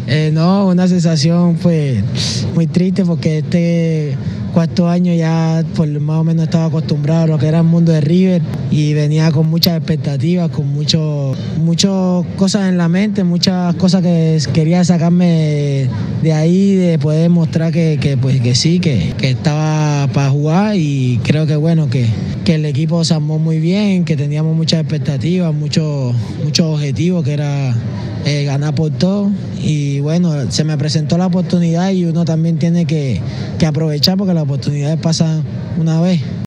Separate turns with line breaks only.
No, una sensación pues muy triste porque este cuarto año ya por más o menos estaba acostumbrado a lo que era el mundo de River y venía con muchas expectativas, con muchas cosas en la mente, muchas cosas que quería sacarme de ahí, de poder mostrar pues que sí, que estaba para jugar y creo que bueno, que el equipo se armó muy bien, que teníamos muchas expectativas, muchos objetivos que era ganar por todo y bueno, se me presentó la oportunidad y uno también tiene que aprovechar porque las oportunidades pasan una vez.